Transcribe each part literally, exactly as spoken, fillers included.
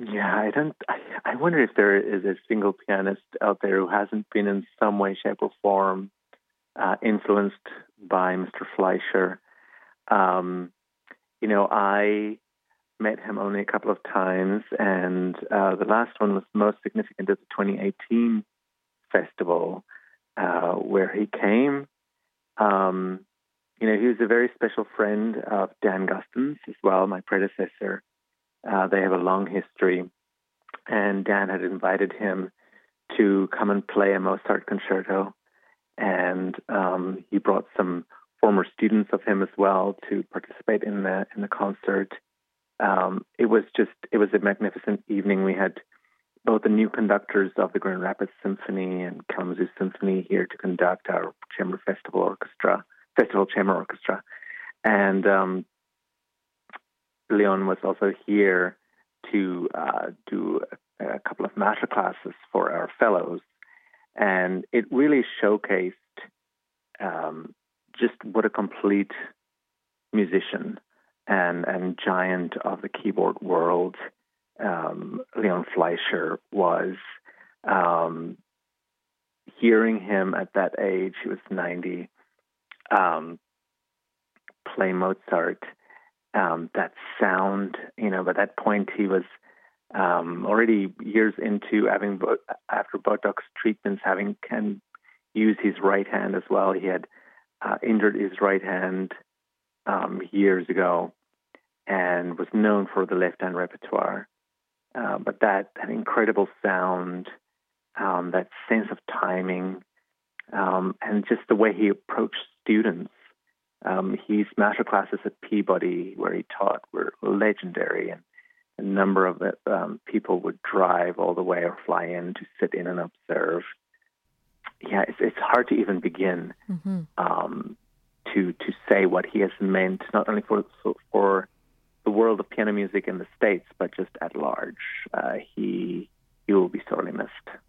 Yeah, I don't. I, I wonder if there is a single pianist out there who hasn't been in some way, shape, or form uh, influenced by mister Fleischer. Um, you know, I met him only a couple of times, and uh, the last one was most significant at the twenty eighteen festival, uh, where he came. Um, you know, he was a very special friend of Dan Guston's as well, my predecessor. Uh, they have a long history, and Dan had invited him to come and play a Mozart concerto, and um, he brought some former students of him as well to participate in the in the concert. Um, it was just it was a magnificent evening. We had both the new conductors of the Grand Rapids Symphony and Kalamazoo Symphony here to conduct our Chamber Festival Orchestra, Festival Chamber Orchestra, and um, Leon was also here to uh, do a, a couple of master classes for our fellows, and it really showcased um, just what a complete musician and and giant of the keyboard world um, Leon Fleischer was. Um, hearing him at that age, he was ninety, um, play Mozart, um, that sound, you know, by that point he was um, already years into having, after Botox treatments, having can use his right hand as well. He had uh, injured his right hand um, years ago and was known for the left-hand repertoire. Uh, but that, that incredible sound, um, that sense of timing, um, and just the way he approached students. Um, his master classes at Peabody, where he taught, were legendary, and a number of it, um, people would drive all the way or fly in to sit in and observe. Yeah, it's, it's hard to even begin mm-hmm. um, to to say what he has meant, not only for for the world of piano music in the States, but just at large. Uh, he he will be sorely missed.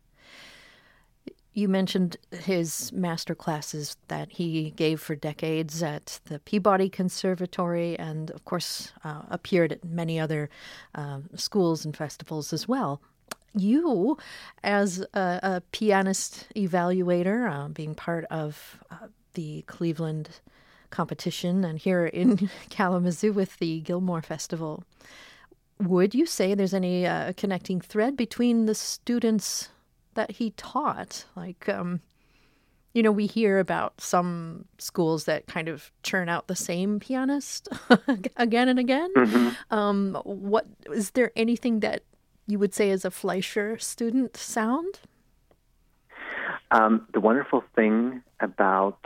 You mentioned his master classes that he gave for decades at the Peabody Conservatory and, of course, uh, appeared at many other uh, schools and festivals as well. You, as a, a pianist evaluator, uh, being part of uh, the Cleveland competition and here in Kalamazoo with the Gilmore Festival, would you say there's any uh, connecting thread between the students that he taught? Like, um, you know, we hear about some schools that kind of churn out the same pianist again and again. Mm-hmm. Um, what is there anything that you would say is a Fleischer student sound? Um, the wonderful thing about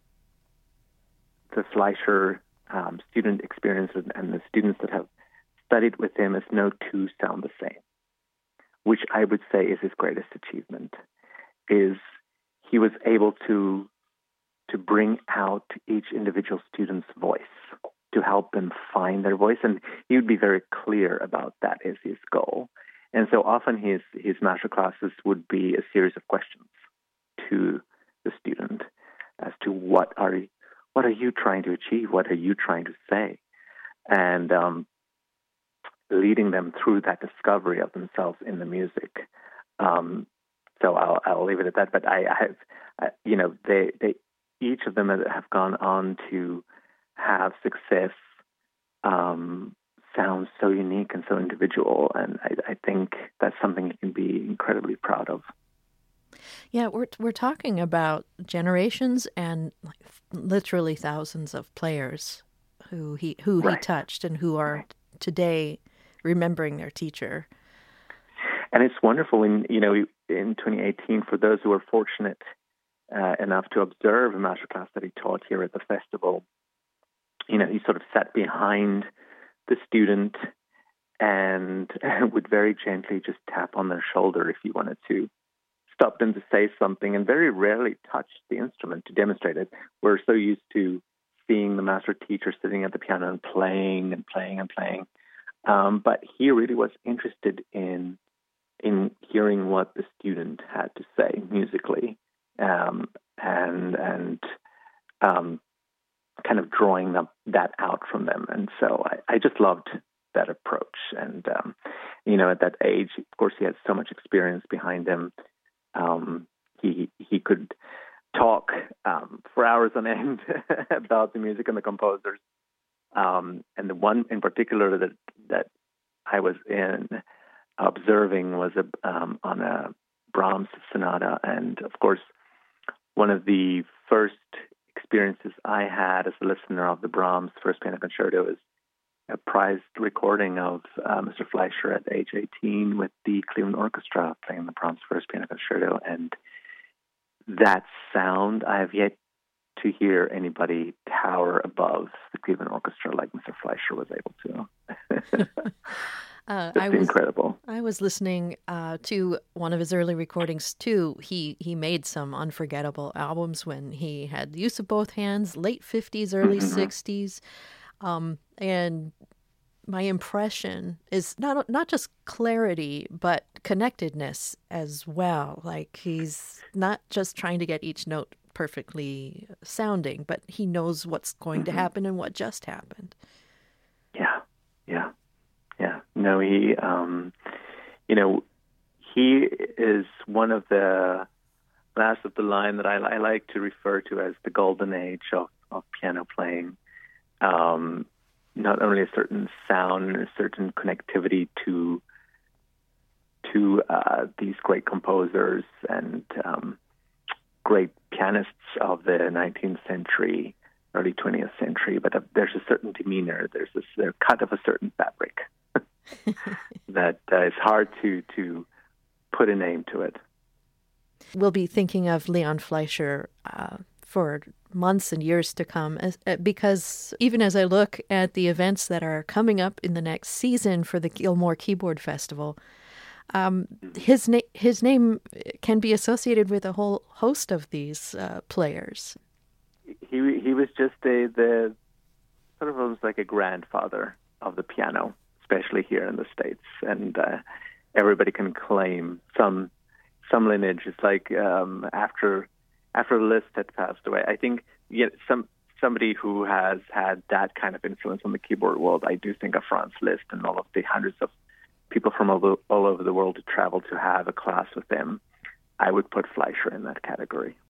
the Fleischer um, student experience and the students that have studied with him is no two sound the same, which I would say is his greatest achievement, is he was able to to bring out each individual student's voice, to help them find their voice. And he would be very clear about that as his goal. And so often his, his master classes would be a series of questions to the student as to what are what are you trying to achieve? What are you trying to say? And um, leading them through that discovery of themselves in the music. Um, so I'll, I'll leave it at that. But I, I have, I, you know, they, they, each of them have gone on to have success. Um, sounds so unique and so individual, and I, I think that's something you can be incredibly proud of. Yeah, we're we're talking about generations and like literally thousands of players who he who right. he touched and who are right. today remembering their teacher. And it's wonderful in, you know, in twenty eighteen, for those who were fortunate uh, enough to observe a masterclass that he taught here at the festival, you know, he sort of sat behind the student and would very gently just tap on their shoulder if you wanted to stop them to say something, and very rarely touched the instrument to demonstrate it. We're so used to seeing the master teacher sitting at the piano and playing and playing and playing. Um, but he really was interested in in hearing what the student had to say musically, um, and and um, kind of drawing them, that out from them. And so I, I just loved that approach. And, um, you know, at that age, of course, he had so much experience behind him. Um, he he could talk um, for hours on end about the music and the composers. Um, and the one in particular that that I was in observing was a, um, on a Brahms sonata. And, of course, one of the first experiences I had as a listener of the Brahms First Piano Concerto is a prized recording of uh, Mister Fleischer at age eighteen with the Cleveland Orchestra playing the Brahms First Piano Concerto. And that sound, I have yet to hear anybody tower above the Cleveland Orchestra like Mister Fleischer was able to. uh, It's I was, incredible. I was listening uh, to one of his early recordings too. He he made some unforgettable albums when he had the use of both hands, late fifties, early mm-hmm. sixties. Um, and my impression is not not just clarity, but connectedness as well. Like he's not just trying to get each note perfectly sounding, but he knows what's going mm-hmm. to happen and what just happened. Yeah, yeah, yeah. No, he, um, you know, he is one of the last of the line that I, I like to refer to as the golden age of, of piano playing. Um, not only a certain sound and a certain connectivity to to uh, these great composers and um, great pianists of the nineteenth century, early twentieth century, but uh, there's a certain demeanor, there's this they're cut of a certain fabric that uh, is hard to to put a name to it. We'll be thinking of Leon Fleischer uh, for months and years to come, because even as I look at the events that are coming up in the next season for the Gilmore Keyboard Festival, um, his, na- his name can be associated with a whole host of these uh, players. He he was just a, the sort of almost like a grandfather of the piano, especially here in the States, and uh, everybody can claim some some lineage. It's like um, after. After Liszt had passed away, I think you know, some somebody who has had that kind of influence on the keyboard world, I do think of Franz Liszt and all of the hundreds of people from all, all over the world who traveled to have a class with him. I would put Fleischer in that category.